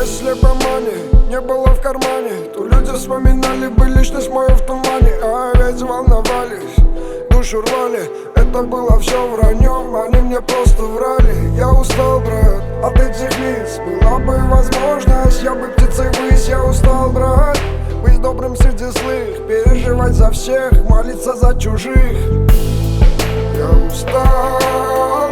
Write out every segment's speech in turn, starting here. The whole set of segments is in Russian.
Если бы money не было в кармане, то люди вспоминали бы личность мою в тумане. А ведь волновались, душу рвали, это было все враньем, они мне просто врали. Я устал, брат, от этих лиц. Была бы возможность, я бы птицей ввысь. Я устал, брат, быть добрым среди злых, переживать за всех, молиться за чужих. Я устал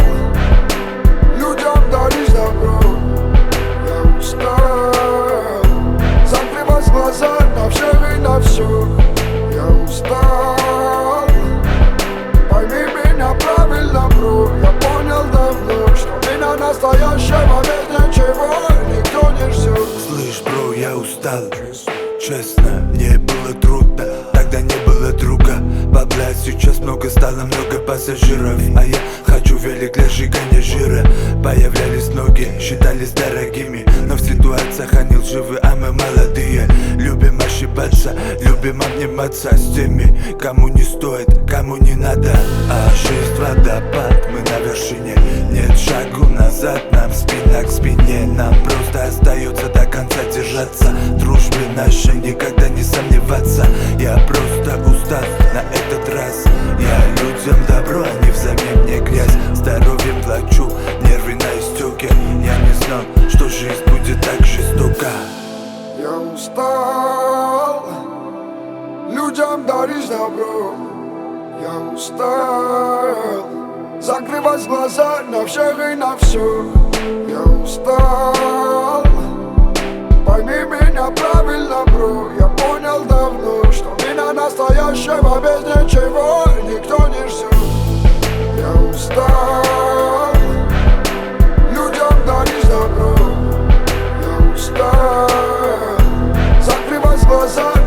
людям дарить добро. Я устал закрывать глаза на всех и на все. Я устал, пойми меня правильно, бро. Я понял давно, что меня настоящего без ничего никто не ждет. Слышь, бро, я устал, честно, мне было трудно, тогда не было друга. Бабла сейчас много стало, много пассажиров, а я хочу велик для сжигания жира. Появлялись многие, считались дорогими, но в ситуациях они лживы, а мы молодые. Любим ошибаться, любим обниматься с теми, кому не стоит, кому не надо. А жизнь водопад, мы на вершине, нет шагу назад, нам спина к спине. Нам просто остается до конца держаться, дружбе нашей никогда не сомневаться. Я просто устал на этот раз, я людям добро, а не взамен мне грязь. Здоровьем плачу, нервы на истёке, я не знал, что жизнь будет так жестока. Я устал людям дарить добро. Я устал закрывать глаза на всех и на все. Я устал, пойми меня правильно, бро. Я понял давно, что меня настоящего без ничего никто не ждет. Я устал людям дарить добро. Я устал закрывать глаза